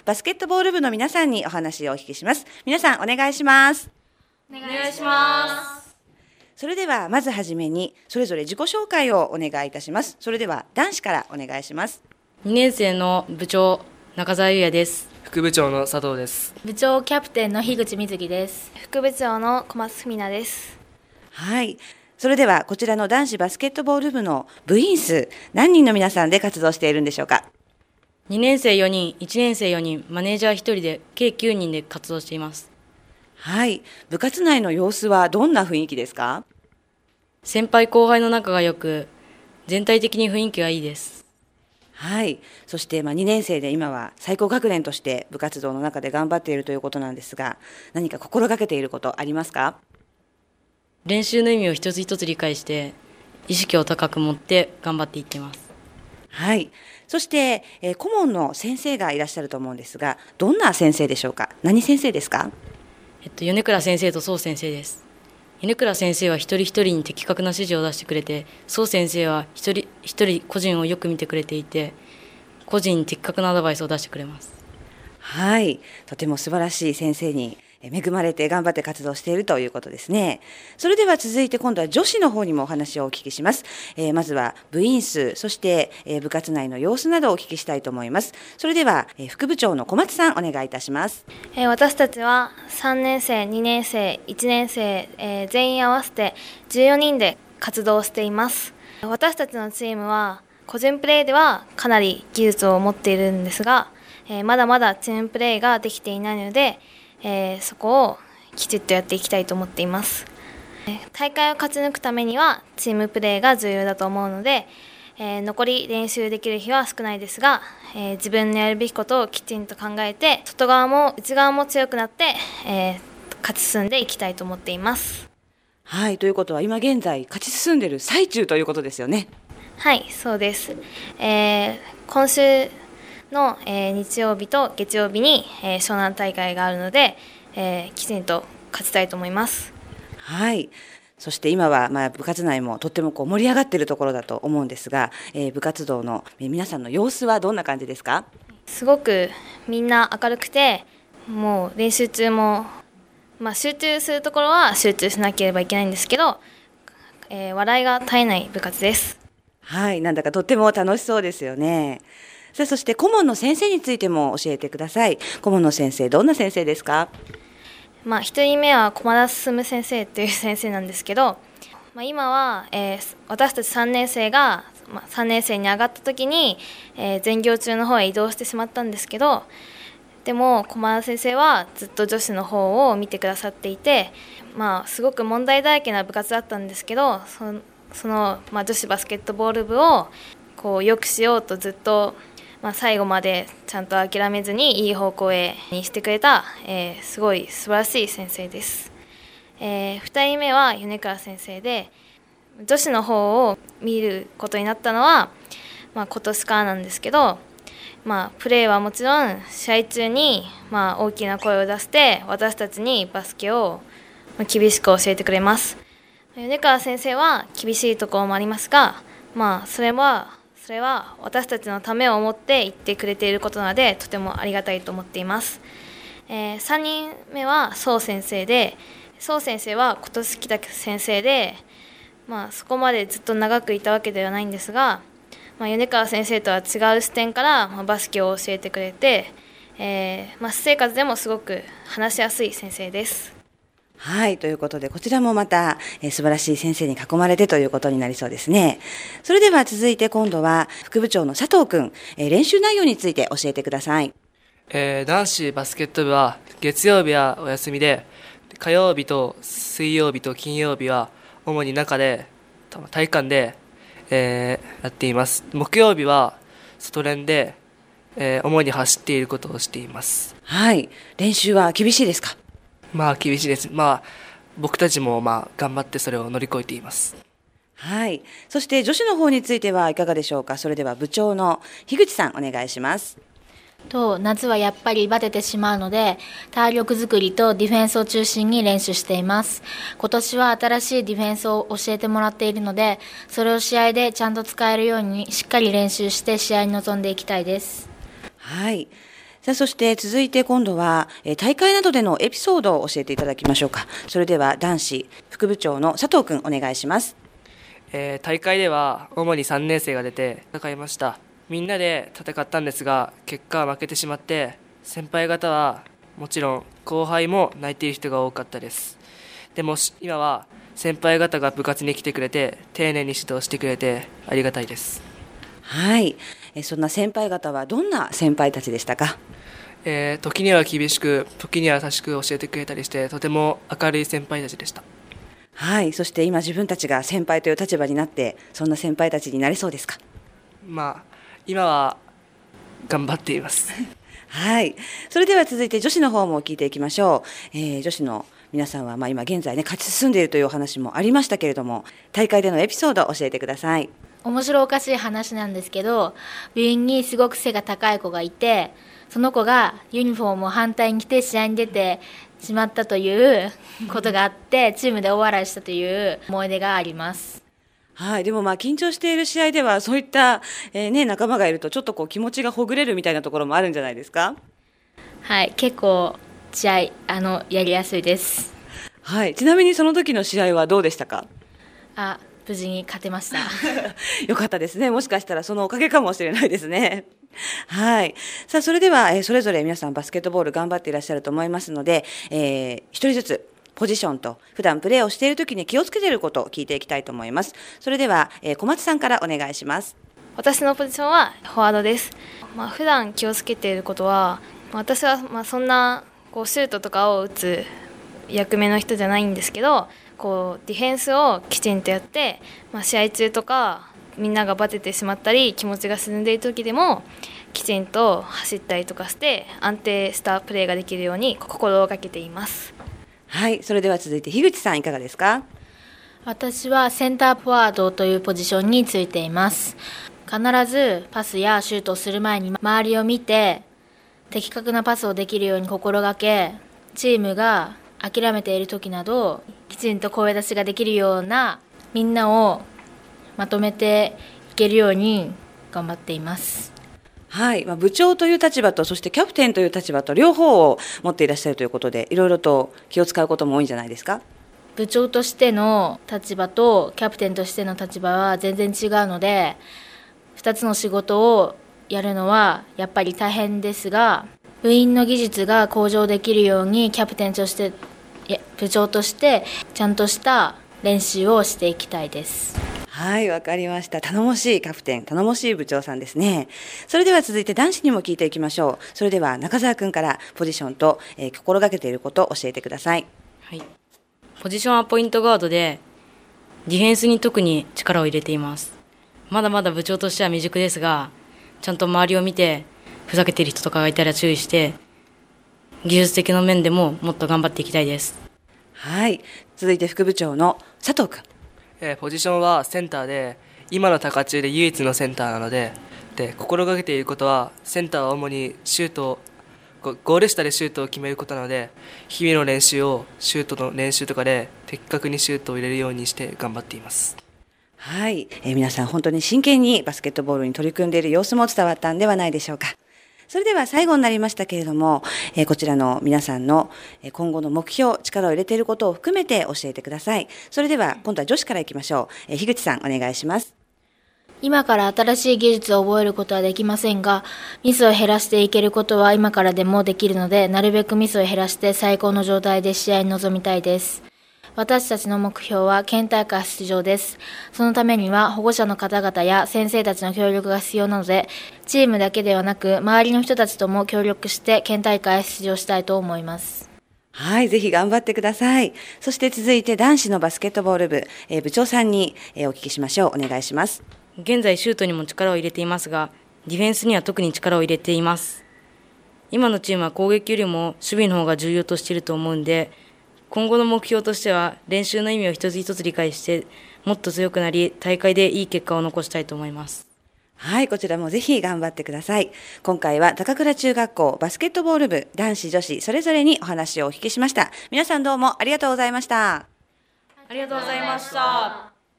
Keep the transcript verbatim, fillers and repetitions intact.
バスケットボール部の皆さんにお話をお聞きします。皆さんお願いします。 お願いします。 それではまずはじめにそれぞれ自己紹介をお願いいたします。それでは男子からお願いします。 にねん生の部長中澤優也です。 副部長の佐藤です。 部長キャプテンの樋口瑞希です。 副部長の小松文奈です。 はい、それではこちらの男子バスケットボール部の部員数何人の皆さんで活動しているんでしょうか。 にねん生よにん、いちねん生よにん、マネージャーひとりで計きゅうにんで活動しています。 はい、部活内の様子はどんな雰囲気ですか。 先輩後輩の仲が良く、全体的に雰囲気がいいです。 はい、そしてまあにねん生で今は最高学年として部活動の中で頑張っているということなんですが、何か心がけていることありますか。 練習の意味を一つ一つ理解して意識を高く持って頑張っていっています。 はい、そして、えー、顧問の先生がいらっしゃると思うんですが、どんな先生でしょうか。何先生ですか。 えっと、米倉先生と宋先生です。米倉先生は一人一人に的確な指示を出してくれて、宋先生は一人一人個人をよく見てくれていて、個人に的確なアドバイスを出してくれます。 はい、とても素晴らしい先生に恵まれて頑張って活動しているということですね。それでは続いて今度は女子の方にもお話をお聞きします。えー、まずは部員数、そして、えー、部活内の様子などをお聞きしたいと思います。それでは、えー、副部長の小松さんお願いいたします。 えー、私たちはさんねん生、にねん生、いちねん生、えー、全員合わせてじゅうよにんで活動しています。私たちのチームは個人プレーではかなり技術を持っているんですが、えー、まだまだチームプレーができていないので、えー、そこをきちっとやっていきたいと思っています。えー、大会を勝ち抜くためにはチームプレーが重要だと思うので、えー、残り練習できる日は少ないですが、えー、自分のやるべきことをきちんと考えて外側も内側も強くなって、えー、勝ち進んでいきたいと思っています。 はい、ということは今現在勝ち進んでいる最中ということですよね。 はい、そうです。えー、今週の、えー、日曜日と月曜日に、えー、湘南大会があるので、えー、きちんと勝ちたいと思います。 はい、そして今は、まあ、部活内もとってもこう盛り上がっているところだと思うんですが、えー、部活動の、えー、皆さんの様子はどんな感じですか。 すごくみんな明るくて、もう練習中も、まあ、集中するところは集中しなければいけないんですけど、えー、笑いが絶えない部活です。はい、 なんだかとっても楽しそうですよね。さあ、そして顧問の先生についても教えてください。顧問の先生、どんな先生ですか。 まあ、ひとりめは駒田進先生という先生なんですけど、まあ、今は、えー、私たちさんねん生が、まあ、さんねん生に上がった時に、えー、全業中の方へ移動してしまったんですけど、でも駒田先生はずっと女子の方を見てくださっていて、まあ、すごく問題だらけな部活だったんですけど、その、そのまあ、女子バスケットボール部をこう良くしようとずっとまあ、最後までちゃんと諦めずにいい方向へにしてくれた、えー、すごい素晴らしい先生です。えー、ふたりめは米倉先生で、女子の方を見ることになったのは、まあ、今年からなんですけど、まあ、プレーはもちろん試合中に、まあ、大きな声を出して私たちにバスケを厳しく教えてくれます。米倉先生は厳しいところもありますが、まあ、それはそれは私たちのためを思って言ってくれていることなので、とてもありがたいと思っています。えー、さんにんめは宋先生で、宋先生は今年来た先生で、まあ、そこまでずっと長くいたわけではないんですが、まあ、米川先生とは違う視点から、まあ、バスケを教えてくれて、えーまあ、私生活でもすごく話しやすい先生です。 はい、ということでこちらもまた、えー、素晴らしい先生に囲まれてということになりそうですね。それでは続いて今度は副部長の佐藤君、えー、練習内容について教えてください。 えー、男子バスケット部は月曜日はお休みで、火曜日と水曜日と金曜日は主に中で体育館で、えー、やっています。木曜日は外練で、えー、主に走っていることをしています。 はい、練習は厳しいですか。 まあ厳しいです。まあ僕たちもまあ頑張ってそれを乗り越えています。 はい、そして女子の方についてはいかがでしょうか。それでは部長の樋口さんお願いします。 と夏はやっぱりバテてしまうので、体力作りとディフェンスを中心に練習しています。今年は新しいディフェンスを教えてもらっているので、それを試合でちゃんと使えるようにしっかり練習して試合に臨んでいきたいです。 はい、 さあ、そして続いて今度はえー大会などでのエピソードを教えていただきましょうか。それでは男子副部長の佐藤君お願いします。 えー大会では主にさんねん生が出て戦いました。みんなで戦ったんですが、結果は負けてしまって、先輩方はもちろん後輩も泣いている人が多かったです。でもし今は先輩方が部活に来てくれて、丁寧に指導してくれてありがたいです。 はい、えーそんな先輩方はどんな先輩たちでしたか？ えー時には厳しく、時には優しく教えてくれたりして、とても明るい先輩たちでした。 はい、そして今自分たちが先輩という立場になって、そんな先輩たちになれそうですか？ まあ今は頑張っています。 はい、それでは続いて女子の方も聞いていきましょう。えー女子の皆さんはまあ今現在ね勝ち進んでいるというお話もありましたけれども、大会でのエピソードを教えてください。 面白おかしい話なんですけど、部員にすごく背が高い子がいて、その子がユニフォームを反対に着て試合に出てしまったということがあって、チームで大笑いしたという思い出があります。 はい、でもまあ緊張している試合ではそういった、えーね、仲間がいるとちょっとこう気持ちがほぐれるみたいなところもあるんじゃないですか？ はい、結構試合あのやりやすいです。 はい、ちなみにその時の試合はどうでしたか？ あ、無事に勝てました。 よかったですね。もしかしたらそのおかげかもしれないですね。はい。さあ、それでは、えーそれぞれ皆さんバスケットボール頑張っていらっしゃると思いますので、えー一人ずつポジションと普段プレーをしている時に気をつけていることを聞いていきたいと思います。それでは、えー小松さんからお願いします。 私のポジションはフォワードです。まあ、普段気をつけていることは、まあ私はまあそんなこうシュートとかを打つ役目の人じゃないんですけど、こうディフェンスをきちんとやって、まあ、試合中とかみんながバテてしまったり気持ちが沈んでいる時でもきちんと走ったりとかして安定したプレーができるように心がけています。 はい。それでは続いて樋口さんいかがですか？ 私はセンターフォワードというポジションについています。必ずパスやシュートをする前に周りを見て的確なパスをできるように心がけ、チームが諦めている時などきちんと声出しができるような、みんなをまとめていけるように頑張っています。 はい。まあ、部長という立場と、そしてキャプテンという立場と両方を持っていらっしゃるということで、いろいろと気を使うことも多いんじゃないですか？ 部長としての立場とキャプテンとしての立場は全然違うので、ふたつの仕事をやるのはやっぱり大変ですが、部員の技術が向上できるようにキャプテンとしていや部長としてちゃんとした練習をしていきたいです。 はい、わかりました。頼もしいキャプテン、頼もしい部長さんですね。それでは続いて男子にも聞いていきましょう。それでは中澤君からポジションと、えー心がけていることを教えてください。 はい。ポジションはポイントガードで、ディフェンスに特に力を入れています。まだまだ部長としては未熟ですが、ちゃんと周りを見て、ふざけている人とかがいたら注意して、技術的な面でももっと頑張っていきたいです。 はい。続いて副部長の佐藤君。 えーポジションはセンターで、今の高中で唯一のセンターなので、で心がけていることは、センターは主にシュートをゴゴール下でシュートを決めることなので、日々の練習をシュートの練習とかで的確にシュートを入れるようにして頑張っています。 はい、えー皆さん本当に真剣にバスケットボールに取り組んでいる様子も伝わったんではないでしょうか。それでは最後になりましたけれども、えーこちらの皆さんのえー今後の目標、力を入れていることを含めて教えてください。それでは今度は女子からいきましょう。えー樋口さんお願いします。 今から新しい技術を覚えることはできませんが、ミスを減らしていけることは今からでもできるので、なるべくミスを減らして最高の状態で試合に臨みたいです。私たちの目標は県大会出場です。そのためには保護者の方々や先生たちの協力が必要なので、チームだけではなく周りの人たちとも協力して県大会へ出場したいと思います。 はい、ぜひ頑張ってください。そして続いて男子のバスケットボール部、えー部長さんに、えーお聞きしましょう。お願いします。 現在シュートにも力を入れていますが、ディフェンスには特に力を入れています。今のチームは攻撃よりも守備の方が重要としていると思うんで、今後の目標としては練習の意味を一つ一つ理解して、もっと強くなり、大会でいい結果を残したいと思います。 はい、こちらもぜひ頑張ってください。今回は高倉中学校バスケットボール部男子女子それぞれにお話をお聞きしました。皆さんどうもありがとうございました。 ありがとうございました。